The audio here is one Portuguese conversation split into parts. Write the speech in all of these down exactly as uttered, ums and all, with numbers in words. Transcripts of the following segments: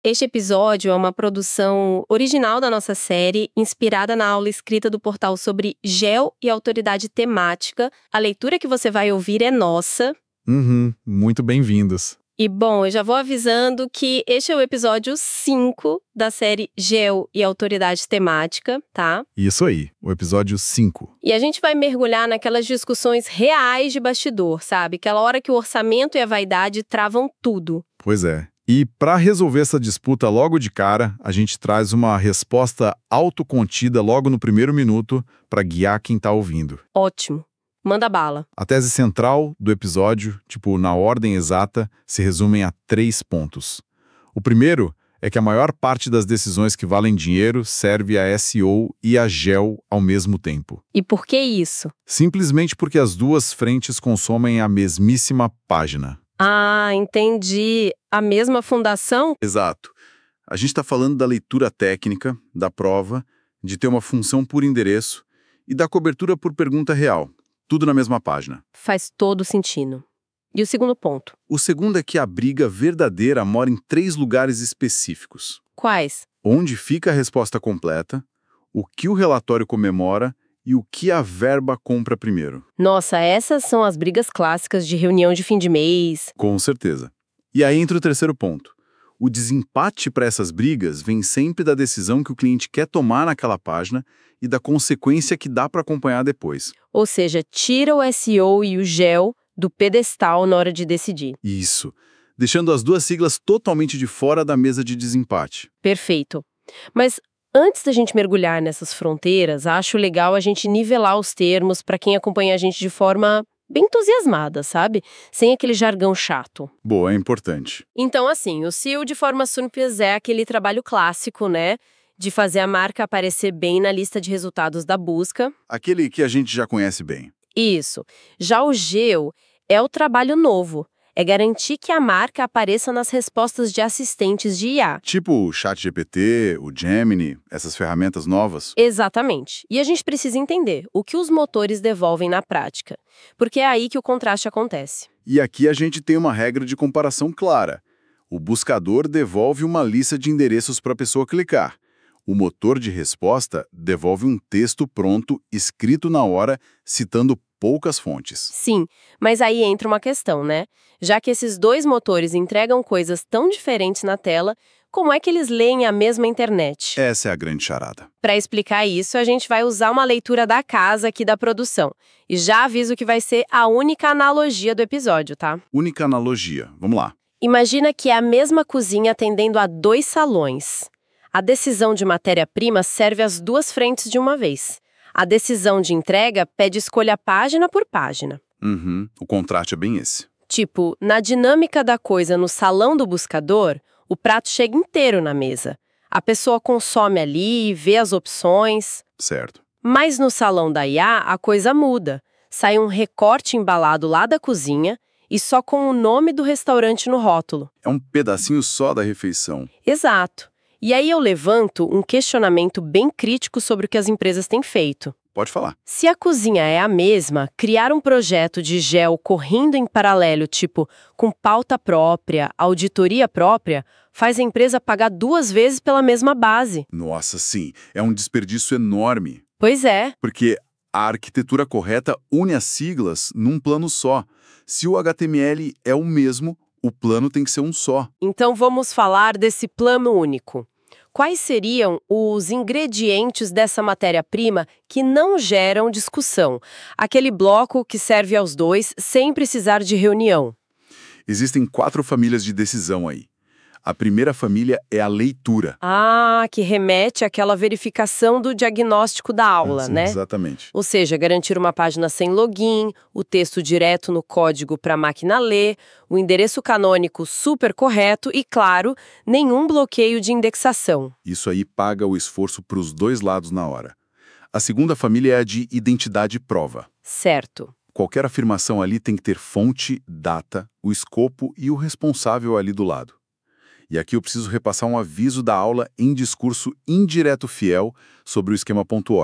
Este episódio é uma produção original da nossa série, inspirada na aula escrita do portal sobre geo e autoridade temática. A leitura que você vai ouvir é nossa. Uhum, muito bem-vindos. E, bom, eu já vou avisando que este é o episódio cinco da série Geo e Autoridade Temática, tá? Isso aí, o episódio cinco. E a gente vai mergulhar naquelas discussões reais de bastidor, sabe? Aquela hora que o orçamento e a vaidade travam tudo. Pois é. E para resolver essa disputa logo de cara, a gente traz uma resposta autocontida logo no primeiro minuto para guiar quem tá ouvindo. Ótimo. Manda bala. A tese central do episódio, tipo, na ordem exata, se resume a três pontos. O primeiro é que a maior parte das decisões que valem dinheiro serve a S E O e a geo ao mesmo tempo. E por que isso? Simplesmente porque as duas frentes consomem a mesmíssima página. Ah, entendi. A mesma fundação? Exato. A gente está falando da leitura técnica, da prova, de ter uma função por endereço e da cobertura por pergunta real. Tudo na mesma página. Faz todo sentido. E o segundo ponto? O segundo é que a briga verdadeira mora em três lugares específicos. Quais? Onde fica a resposta completa, o que o relatório comemora e o que a verba compra primeiro. Nossa, essas são as brigas clássicas de reunião de fim de mês. Com certeza. E aí entra o terceiro ponto. O desempate para essas brigas vem sempre da decisão que o cliente quer tomar naquela página e da consequência que dá para acompanhar depois. Ou seja, tira o S E O e o geo do pedestal na hora de decidir. Isso. Deixando as duas siglas totalmente de fora da mesa de desempate. Perfeito. Mas antes da gente mergulhar nessas fronteiras, acho legal a gente nivelar os termos para quem acompanha a gente de forma bem entusiasmada, sabe? Sem aquele jargão chato. Boa, é importante. Então, assim, o S E O de forma simples é aquele trabalho clássico, né? De fazer a marca aparecer bem na lista de resultados da busca. Aquele que a gente já conhece bem. Isso. Já o geo é o trabalho novo. É garantir que a marca apareça nas respostas de assistentes de I A. Tipo o ChatGPT, o Gemini, essas ferramentas novas. Exatamente. E a gente precisa entender o que os motores devolvem na prática. Porque é aí que o contraste acontece. E aqui a gente tem uma regra de comparação clara. O buscador devolve uma lista de endereços para a pessoa clicar. O motor de resposta devolve um texto pronto, escrito na hora, citando poucas fontes. Sim, mas aí entra uma questão, né? Já que esses dois motores entregam coisas tão diferentes na tela, como é que eles leem a mesma internet? Essa é a grande charada. Para explicar isso, a gente vai usar uma leitura da casa aqui da produção. E já aviso que vai ser a única analogia do episódio, tá? Única analogia. Vamos lá. Imagina que é a mesma cozinha atendendo a dois salões. A decisão de matéria-prima serve às duas frentes de uma vez. A decisão de entrega pede escolha página por página. Uhum, o contraste é bem esse. Tipo, na dinâmica da coisa no salão do buscador, o prato chega inteiro na mesa. A pessoa consome ali, vê as opções. Certo. Mas no salão da I A, a coisa muda. Sai um recorte embalado lá da cozinha e só com o nome do restaurante no rótulo. É um pedacinho só da refeição. Exato. E aí eu levanto um questionamento bem crítico sobre o que as empresas têm feito. Pode falar. Se a cozinha é a mesma, criar um projeto de geo correndo em paralelo, tipo, com pauta própria, auditoria própria, faz a empresa pagar duas vezes pela mesma base. Nossa, sim. É um desperdício enorme. Pois é. Porque a arquitetura correta une as siglas num plano só. Se o H T M L é o mesmo, o plano tem que ser um só. Então vamos falar desse plano único. Quais seriam os ingredientes dessa matéria-prima que não geram discussão? Aquele bloco que serve aos dois sem precisar de reunião. Existem quatro famílias de decisão aí. A primeira família é a leitura. Ah, que remete àquela verificação do diagnóstico da aula, Sim, né? Exatamente. Ou seja, garantir uma página sem login, o texto direto no código para a máquina ler, o endereço canônico super correto e, claro, nenhum bloqueio de indexação. Isso aí paga o esforço para os dois lados na hora. A segunda família é a de identidade e prova. Certo. Qualquer afirmação ali tem que ter fonte, data, o escopo e o responsável ali do lado. E aqui eu preciso repassar um aviso da aula em discurso indireto fiel sobre o esquema ponto org.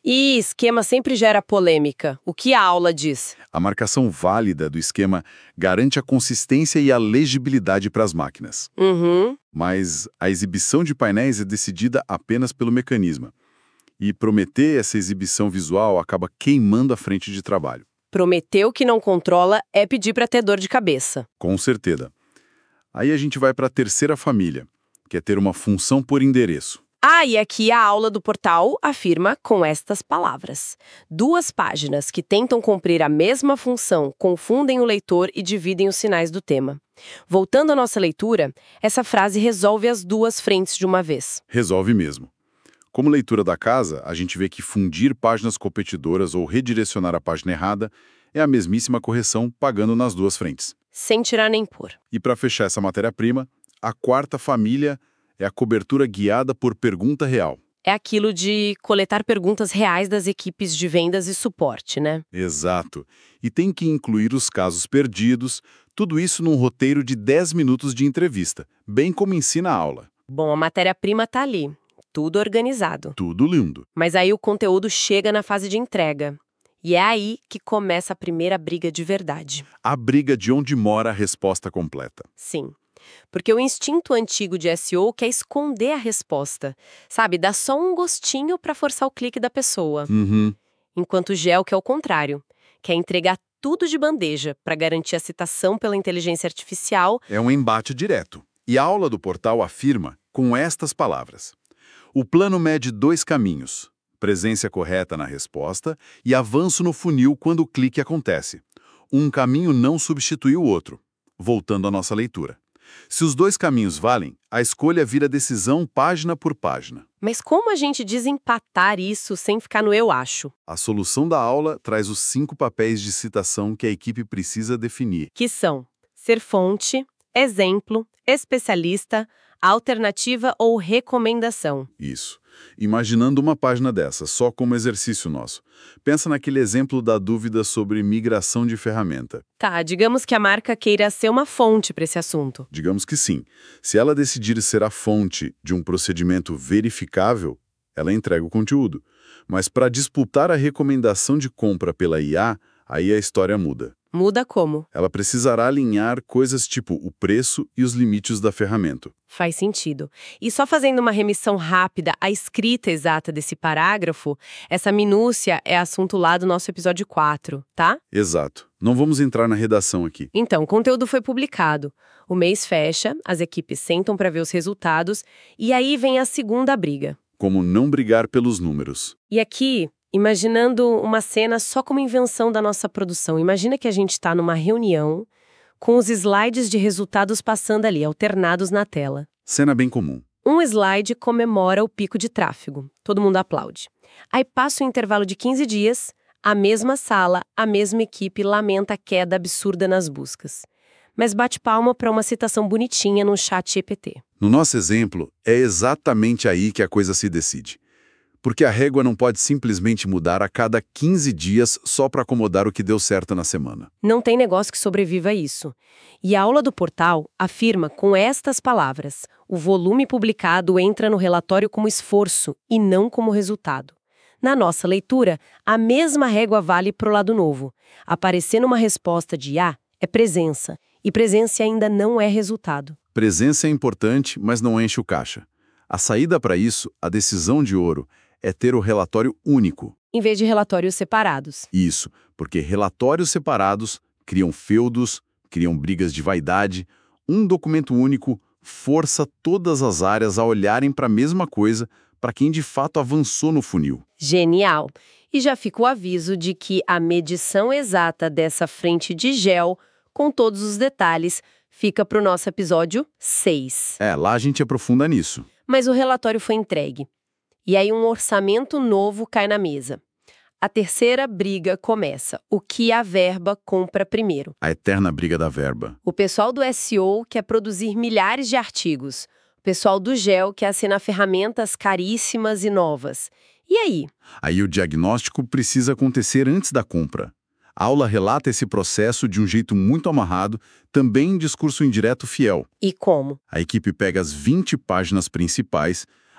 E esquema sempre gera polêmica. O que a aula diz? A marcação válida do esquema garante a consistência e a legibilidade para as máquinas. Uhum. Mas a exibição de painéis é decidida apenas pelo mecanismo. E prometer essa exibição visual acaba queimando a frente de trabalho. Prometer o que não controla é pedir para ter dor de cabeça. Com certeza. Aí a gente vai para a terceira família, que é ter uma função por endereço. Ah, e aqui a aula do portal afirma com estas palavras. Duas páginas que tentam cumprir a mesma função confundem o leitor e dividem os sinais do tema. Voltando à nossa leitura, essa frase resolve as duas frentes de uma vez. Resolve mesmo. Como leitura da casa, a gente vê que fundir páginas competidoras ou redirecionar a página errada é a mesmíssima correção pagando nas duas frentes. Sem tirar nem pôr. E para fechar essa matéria-prima, a quarta família é a cobertura guiada por pergunta real. É aquilo de coletar perguntas reais das equipes de vendas e suporte, né? Exato. E tem que incluir os casos perdidos, tudo isso num roteiro de dez minutos de entrevista, bem como ensina a aula. Bom, a matéria-prima tá ali, tudo organizado. Tudo lindo. Mas aí o conteúdo chega na fase de entrega. E é aí que começa a primeira briga de verdade. A briga de onde mora a resposta completa. Sim. Porque o instinto antigo de S E O quer esconder a resposta. Sabe, dá só um gostinho para forçar o clique da pessoa. Uhum. Enquanto o Geo quer o contrário. Quer entregar tudo de bandeja para garantir a citação pela inteligência artificial. É um embate direto. E a aula do portal afirma com estas palavras. O plano mede dois caminhos. Presença correta na resposta e avanço no funil quando o clique acontece. Um caminho não substitui o outro. Voltando à nossa leitura. Se os dois caminhos valem, a escolha vira decisão página por página. Mas como a gente desempatar isso sem ficar no eu acho? A solução da aula traz os cinco papéis de citação que a equipe precisa definir. Que são ser fonte, exemplo, especialista, alternativa ou recomendação. Isso. Imaginando uma página dessa, só como exercício nosso. Pensa naquele exemplo da dúvida sobre migração de ferramenta. Tá, digamos que a marca queira ser uma fonte para esse assunto. Digamos que sim. Se ela decidir ser a fonte de um procedimento verificável, ela entrega o conteúdo. Mas para disputar a recomendação de compra pela I A, aí a história muda. Muda como? Ela precisará alinhar coisas tipo o preço e os limites da ferramenta. Faz sentido. E só fazendo uma remissão rápida à escrita exata desse parágrafo, essa minúcia é assunto lá do nosso episódio quatro, tá? Exato. Não vamos entrar na redação aqui. Então, o conteúdo foi publicado. O mês fecha, as equipes sentam para ver os resultados, e aí vem a segunda briga. Como não brigar pelos números. E aqui, imaginando uma cena só como invenção da nossa produção. Imagina que a gente está numa reunião com os slides de resultados passando ali, alternados na tela. Cena bem comum. Um slide comemora o pico de tráfego. Todo mundo aplaude. Aí passa o intervalo de quinze dias, a mesma sala, a mesma equipe lamenta a queda absurda nas buscas. Mas bate palma para uma citação bonitinha no chat G P T. No nosso exemplo, é exatamente aí que a coisa se decide. Porque a régua não pode simplesmente mudar a cada quinze dias só para acomodar o que deu certo na semana. Não tem negócio que sobreviva a isso. E a aula do portal afirma com estas palavras: o volume publicado entra no relatório como esforço e não como resultado. Na nossa leitura, a mesma régua vale para o lado novo. Aparecer numa resposta de A é presença, e presença ainda não é resultado. Presença é importante, mas não enche o caixa. A saída para isso, a decisão de ouro, é ter o relatório único. Em vez de relatórios separados. Isso, porque relatórios separados criam feudos, criam brigas de vaidade. Um documento único força todas as áreas a olharem para a mesma coisa para quem de fato avançou no funil. Genial! E já fica o aviso de que a medição exata dessa frente de gel, com todos os detalhes, fica para o nosso episódio seis. É, lá a gente aprofunda nisso. Mas o relatório foi entregue. E aí um orçamento novo cai na mesa. A terceira briga começa. O que a verba compra primeiro? A eterna briga da verba. O pessoal do S E O quer produzir milhares de artigos. O pessoal do Gel quer assinar ferramentas caríssimas e novas. E aí? Aí o diagnóstico precisa acontecer antes da compra. A aula relata esse processo de um jeito muito amarrado, também em discurso indireto fiel. E como? A equipe pega as vinte páginas principais,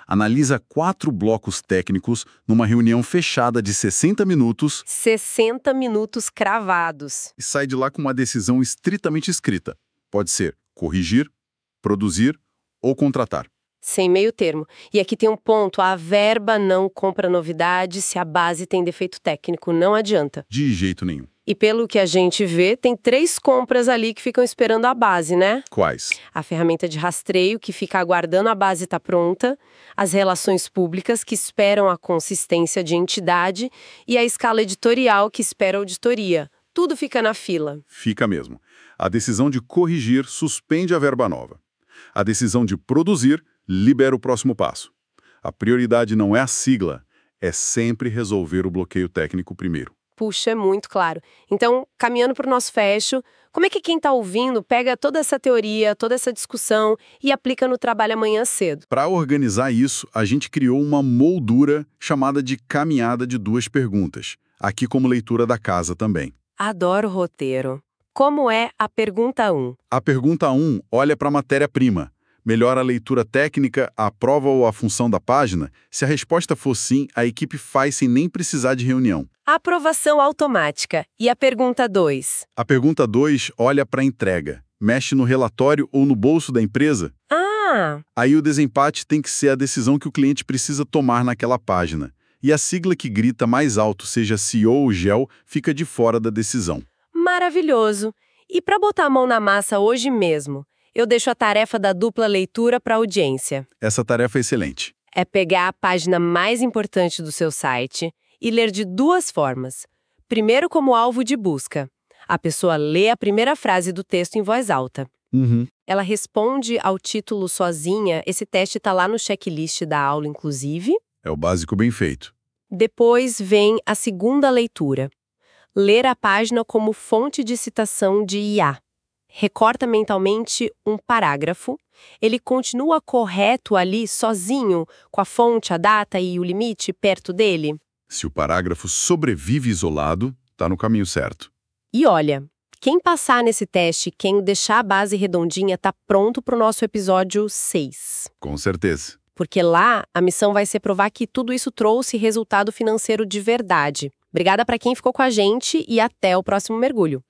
analisa quatro blocos técnicos numa reunião fechada de sessenta minutos sessenta minutos cravados. e sai de lá com uma decisão estritamente escrita. Pode ser corrigir, produzir ou contratar. Sem meio termo. E aqui tem um ponto, a verba não compra novidade se a base tem defeito técnico, não adianta. De jeito nenhum. E pelo que a gente vê, tem três compras ali que ficam esperando a base, né? Quais? A ferramenta de rastreio, que fica aguardando a base estar pronta, as relações públicas, que esperam a consistência de entidade, e a escala editorial, que espera a auditoria. Tudo fica na fila. Fica mesmo. A decisão de corrigir suspende a verba nova. A decisão de produzir libera o próximo passo. A prioridade não é a sigla, é sempre resolver o bloqueio técnico primeiro. Puxa, é muito claro. Então, caminhando para o nosso fecho, como é que quem está ouvindo pega toda essa teoria, toda essa discussão e aplica no trabalho amanhã cedo? Para organizar isso, a gente criou uma moldura chamada de caminhada de duas perguntas, aqui como leitura da casa também. Adoro o roteiro. Como é a pergunta um? A pergunta um olha para a matéria-prima. Melhora a leitura técnica, a prova ou a função da página? Se a resposta for sim, a equipe faz sem nem precisar de reunião. Aprovação automática. E a pergunta dois? A pergunta dois olha para a entrega. Mexe no relatório ou no bolso da empresa? Ah! Aí o desempate tem que ser a decisão que o cliente precisa tomar naquela página. E a sigla que grita mais alto, seja C E O ou G E L, fica de fora da decisão. Maravilhoso! E para botar a mão na massa hoje mesmo, eu deixo a tarefa da dupla leitura para a audiência. Essa tarefa é excelente. É pegar a página mais importante do seu site e ler de duas formas. Primeiro, como alvo de busca. A pessoa lê a primeira frase do texto em voz alta. Uhum. Ela responde ao título sozinha. Esse teste está lá no checklist da aula, inclusive. É o básico bem feito. Depois vem a segunda leitura. Ler a página como fonte de citação de I A. Recorta mentalmente um parágrafo. Ele continua correto ali, sozinho, com a fonte, a data e o limite perto dele? Se o parágrafo sobrevive isolado, está no caminho certo. E olha, quem passar nesse teste, quem deixar a base redondinha, está pronto para o nosso episódio seis. Com certeza. Porque lá, a missão vai ser provar que tudo isso trouxe resultado financeiro de verdade. Obrigada para quem ficou com a gente e até o próximo mergulho.